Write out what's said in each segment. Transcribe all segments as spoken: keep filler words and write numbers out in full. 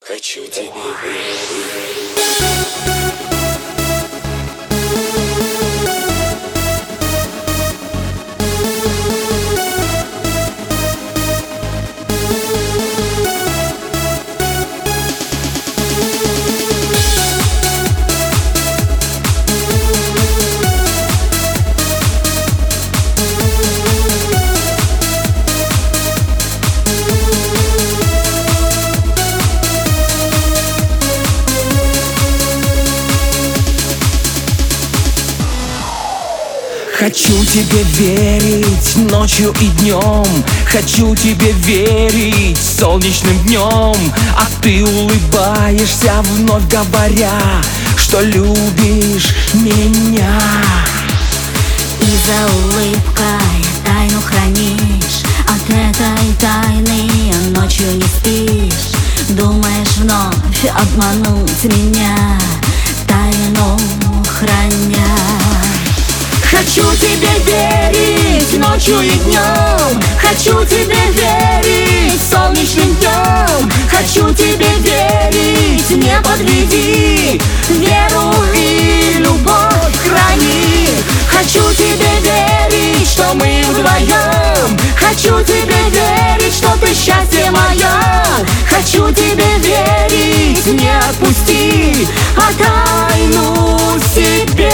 Хочу тебе верить. Хочу тебе верить ночью и днем, хочу тебе верить солнечным днем. А ты улыбаешься, вновь говоря, что любишь меня. И за улыбкой тайну хранишь, от этой тайны ночью не спишь. Думаешь вновь обмануть меня, тайну храня. Хочу тебе верить ночью и днем, хочу тебе верить солнечным днем. Хочу тебе верить, не подведи, веру и любовь храни. Хочу тебе верить, что мы вдвоем, хочу тебе верить, что ты счастье мое. Хочу тебе верить, не отпусти, а тайну себе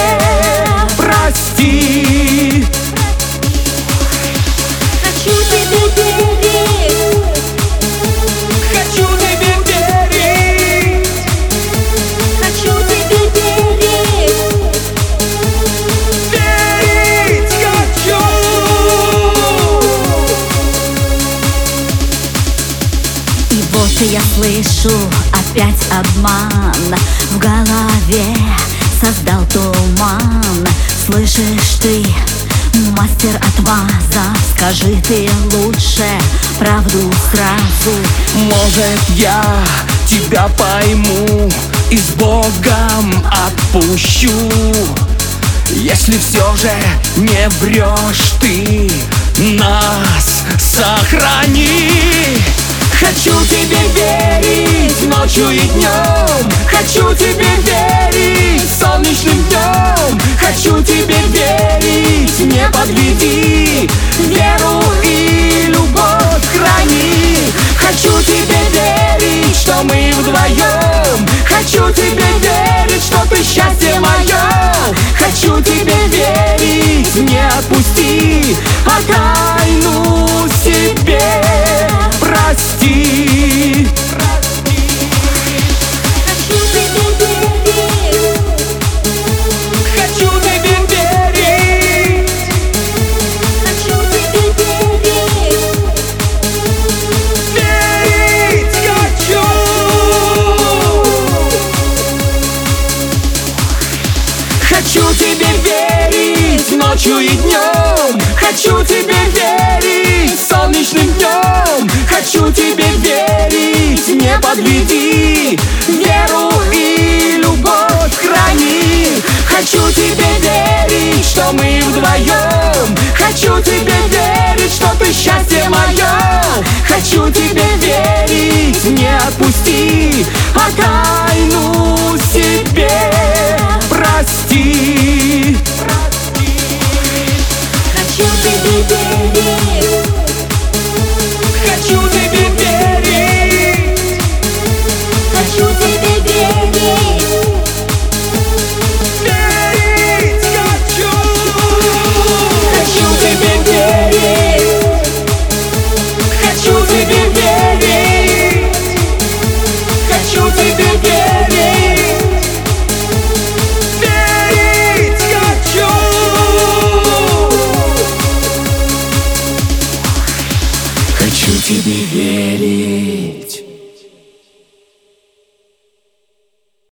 прости. Хочу тебе верить, Хочу тебе верить, хочу тебе верить. верить хочу. И вот я слышу опять обман, в голове создал туман. Слышишь ты, мастер отмаза, скажи ты лучше правду сразу. Может, я тебя пойму и с Богом отпущу, если все же не врешь ты, нас сохрани. Хочу тебе верить ночью и днем, хочу тебе верить солнечным днем. Хочу тебе верить, не подведи, веру и любовь храни. Хочу тебе верить, что мы вдвоем, хочу тебе верить, что ты счастье мое. Хочу тебе верить, не отпусти, а тайну себе прости. Хочу тебе верить, Хочу тебе верить, хочу тебе верить. верить хочу. Хочу тебе верить ночью и днем, хочу тебе верить солнечным днем. Хочу тебе верить, не подведи, веру и любовь храни. Хочу тебе верить, что мы вдвоем, хочу тебе верить, что ты счастье мое. Хочу тебе верить, не отпусти, а тайну себе прости. Хочу тебе верить, Хочу тебе верить, хочу тебе верить. верить хочу. Хочу тебе верить, Хочу тебе верить, хочу тебе верить. верить хочу. Хочу тебе верить.